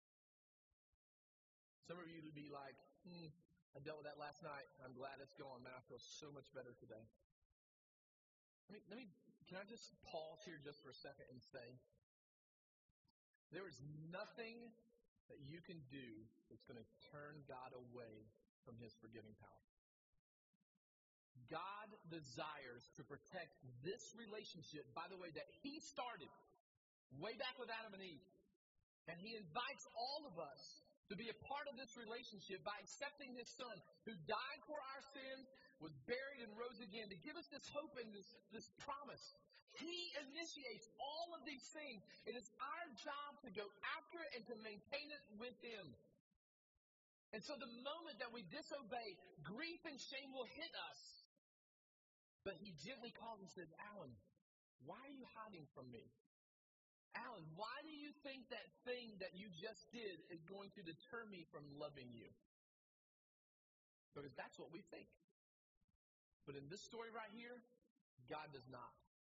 Some of you would be like, hmm, I dealt with that last night. I'm glad it's gone. Man, I feel so much better today. Let me, let me, can I just pause here just for a second and say, there is nothing that you can do that's going to turn God away from His forgiving power. God desires to protect this relationship, by the way, that He started way back with Adam and Eve. And He invites all of us to be a part of this relationship by accepting His Son, who died for our sins, was buried and rose again, to give us this hope and this, this promise. He initiates all of these things. It is our job to go after it and to maintain it with Him. And so the moment that we disobey, grief and shame will hit us. But He gently calls and says, Alan, why are you hiding from me? Alan, why do you think that thing that you just did is going to deter me from loving you? Because that's what we think. But in this story right here, God does not.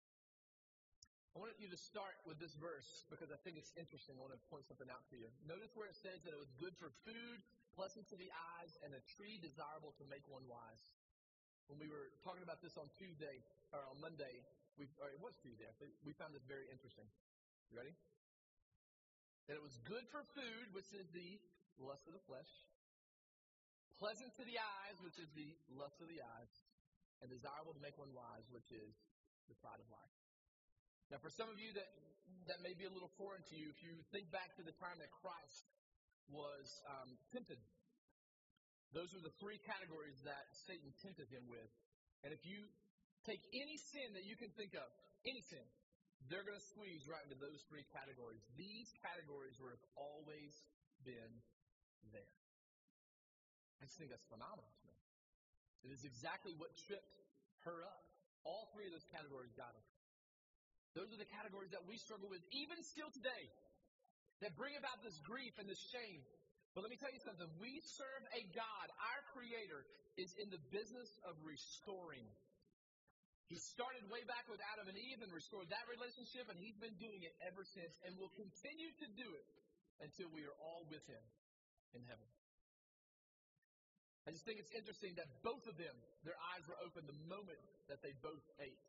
I want you to start with this verse because I think it's interesting. I want to point something out to you. Notice where it says that it was good for food, pleasant to the eyes, and a tree desirable to make one wise. When we were talking about this on Tuesday, or on Monday, we, or it was Tuesday, I think, we found this very interesting. You ready? That it was good for food, which is the lust of the flesh, pleasant to the eyes, which is the lust of the eyes, and desirable to make one wise, which is the pride of life. Now, for some of you that, that may be a little foreign to you, if you think back to the time that Christ was um, tempted, those were the three categories that Satan tempted Him with. And if you take any sin that you can think of, any sin, they're going to squeeze right into those three categories. These categories would have always been there. I just think that's phenomenal to me. It is exactly what tripped her up. All three of those categories got her. Those are the categories that we struggle with even still today, that bring about this grief and this shame. But let me tell you something. We serve a God. Our Creator is in the business of restoring. He started way back with Adam and Eve and restored that relationship, and He's been doing it ever since and will continue to do it until we are all with Him in heaven. I just think it's interesting that both of them, their eyes were open the moment that they both ate.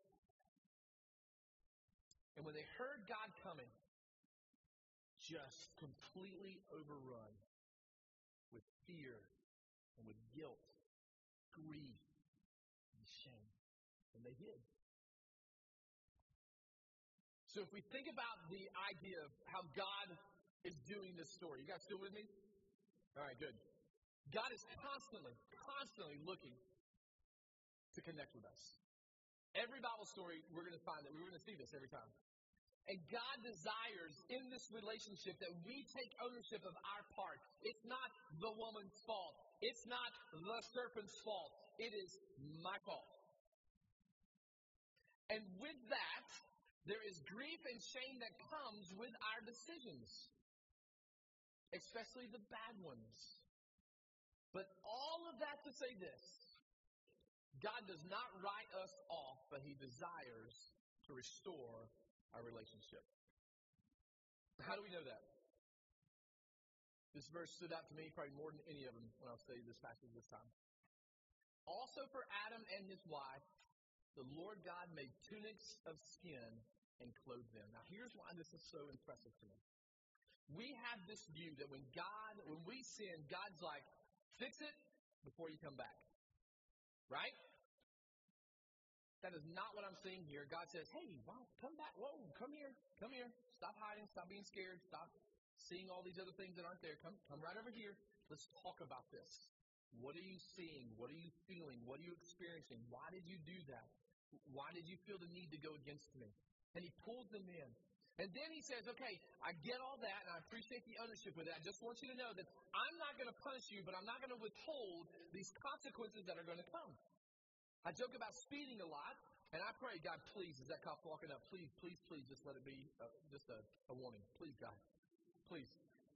And when they heard God coming, just completely overrun with fear and with guilt, grief, and shame. And they did. So if we think about the idea of how God is doing this story, you guys still with me? All right, good. God is constantly, constantly looking to connect with us. Every Bible story, we're going to find that we're going to see this every time. And God desires in this relationship that we take ownership of our part. It's not the woman's fault. It's not the serpent's fault. It is my fault. And with that, there is grief and shame that comes with our decisions, especially the bad ones. But all of that to say this, God does not write us off, but He desires to restore our relationship. How do we know that? This verse stood out to me probably more than any of them when I was studying this passage this time. Also for Adam and his wife, the Lord God made tunics of skin and clothed them. Now here's why this is so impressive to me. We have this view that when God, when we sin, God's like, fix it before you come back. Right? That is not what I'm seeing here. God says, hey, wow, come back. Whoa, come here. Come here. Stop hiding. Stop being scared. Stop seeing all these other things that aren't there. Come, come right over here. Let's talk about this. What are you seeing? What are you feeling? What are you experiencing? Why did you do that? Why did you feel the need to go against me? And He pulls them in. And then He says, okay, I get all that, and I appreciate the ownership with it. I just want you to know that I'm not going to punish you, but I'm not going to withhold these consequences that are going to come. I joke about speeding a lot, and I pray, God, please, as that cop's walking up, please, please, please, just let it be uh, just a, a warning. Please, God. Please.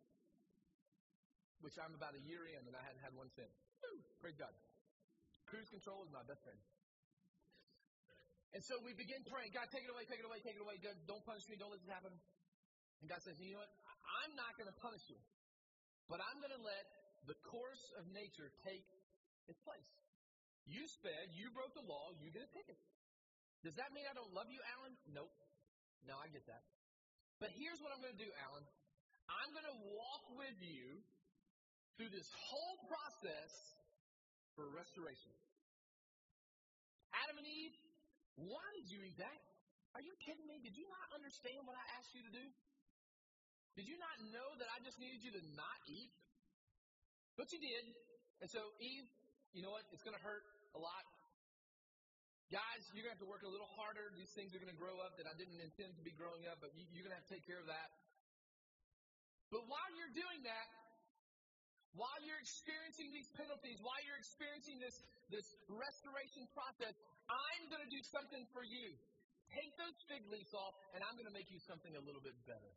Which I'm about a year in, and I hadn't had one since. Woo, praise God. Cruise control is my best friend. And so we begin praying, God, take it away, take it away, take it away. God, don't punish me, don't let this happen. And God says, you know what? I'm not going to punish you, but I'm going to let the course of nature take its place. You sped, you broke the law, you get a ticket. Does that mean I don't love you, Alan? Nope. No, I get that. But here's what I'm going to do, Alan. I'm going to walk with you through this whole process for restoration. Adam and Eve, why did you eat that? Are you kidding me? Did you not understand what I asked you to do? Did you not know that I just needed you to not eat? But you did. And so, Eve, you know what? It's going to hurt a lot. Guys, you're going to have to work a little harder. These things are going to grow up that I didn't intend to be growing up, but you, you're going to have to take care of that. But while you're doing that, while you're experiencing these penalties, while you're experiencing this, this restoration process, I'm going to do something for you. Take those fig leaves off, and I'm going to make you something a little bit better.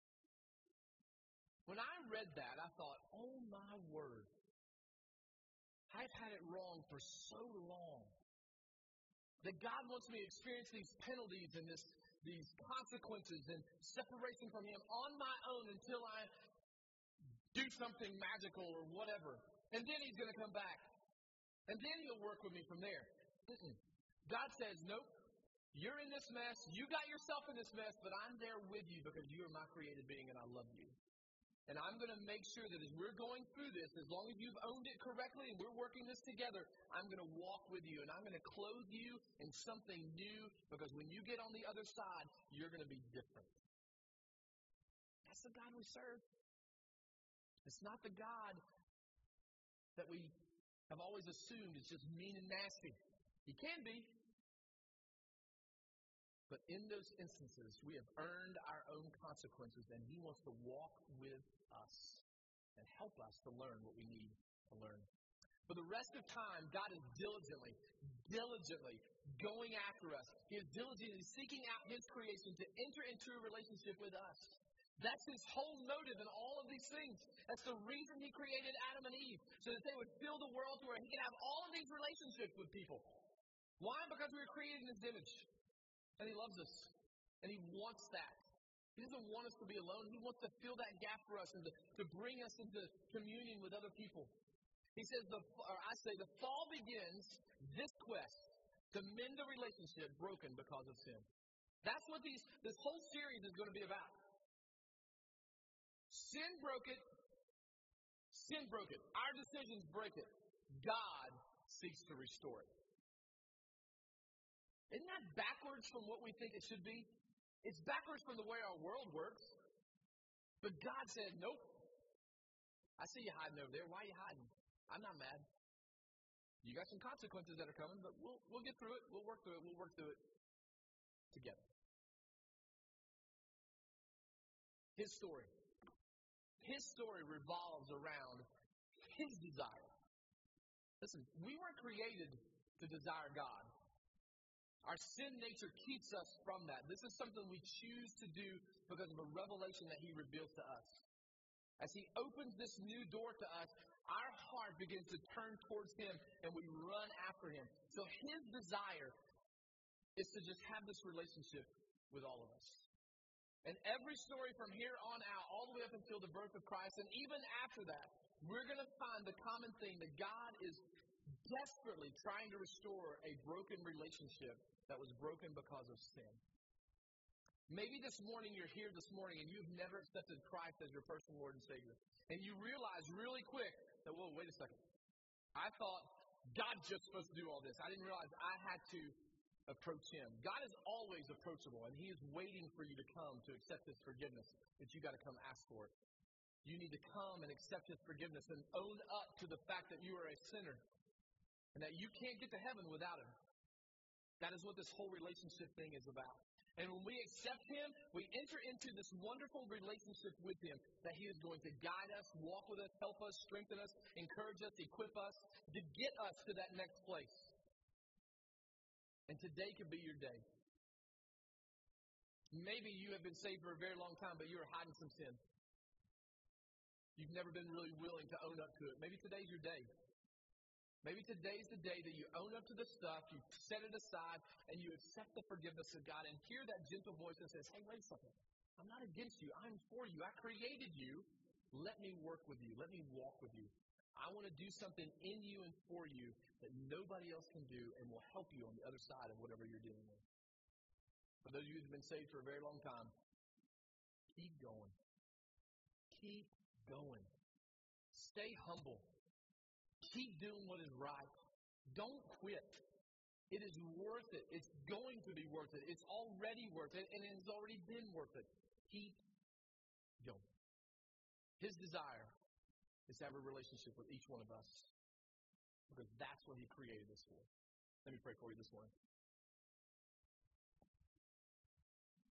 When I read that, I thought, oh my word. I've had it wrong for so long that God wants me to experience these penalties and this, these consequences and separation from Him on my own until I do something magical or whatever. And then He's going to come back. And then He'll work with me from there. Mm-mm. God says, nope, you're in this mess. You got yourself in this mess, but I'm there with you because you are my created being and I love you. And I'm going to make sure that as we're going through this, as long as you've owned it correctly and we're working this together, I'm going to walk with you and I'm going to clothe you in something new because when you get on the other side, you're going to be different. That's the God we serve. It's not the God that we have always assumed is just mean and nasty. He can be. But in those instances, we have earned our own consequences, and He wants to walk with us and help us to learn what we need to learn. For the rest of time, God is diligently, diligently going after us. He is diligently seeking out His creation to enter into a relationship with us. That's His whole motive in all of these things. That's the reason He created Adam and Eve, so that they would fill the world to where He can have all of these relationships with people. Why? Because we were created in His image. And He loves us. And He wants that. He doesn't want us to be alone. He wants to fill that gap for us and to, to bring us into communion with other people. He says, the, or I say, the fall begins this quest to mend the relationship broken because of sin. That's what these this whole series is going to be about. Sin broke it. Sin broke it. Our decisions break it. God seeks to restore it. Isn't that backwards from what we think it should be? It's backwards from the way our world works. But God said, nope. I see you hiding over there. Why are you hiding? I'm not mad. You got some consequences that are coming, but we'll we'll get through it. We'll work through it. We'll work through it together. his story. His story revolves around his desire. Listen, we weren't created to desire God. Our sin nature keeps us from that. This is something we choose to do because of a revelation that he reveals to us. As he opens this new door to us, our heart begins to turn towards him and we run after him. So his desire is to just have this relationship with all of us. And every story from here on out, all the way up until the birth of Christ, and even after that, we're going to find the common thing that God is desperately trying to restore a broken relationship that was broken because of sin. Maybe this morning you're here this morning and you've never accepted Christ as your personal Lord and Savior. And you realize really quick that, whoa, wait a second. I thought God's just supposed to do all this. I didn't realize I had to approach him. God is always approachable, and he is waiting for you to come to accept his forgiveness, but you got to come ask for it. You need to come and accept his forgiveness and own up to the fact that you are a sinner and that you can't get to heaven without him. That is what this whole relationship thing is about. And when we accept him, we enter into this wonderful relationship with him that he is going to guide us, walk with us, help us, strengthen us, encourage us, equip us to get us to that next place. And today could be your day. Maybe you have been saved for a very long time, but you are hiding some sin. You've never been really willing to own up to it. Maybe today's your day. Maybe today's the day that you own up to the stuff, you set it aside, and you accept the forgiveness of God and hear that gentle voice that says, hey, wait a second. I'm not against you. I'm for you. I created you. Let me work with you. Let me walk with you. I want to do something in you and for you that nobody else can do and will help you on the other side of whatever you're dealing with. For those of you who have been saved for a very long time, keep going. Keep going. Stay humble. Keep doing what is right. Don't quit. It is worth it. It's going to be worth it. It's already worth it, and it has already been worth it. Keep going. His desire is to have a relationship with each one of us because that's what he created us for. Let me pray for you this morning.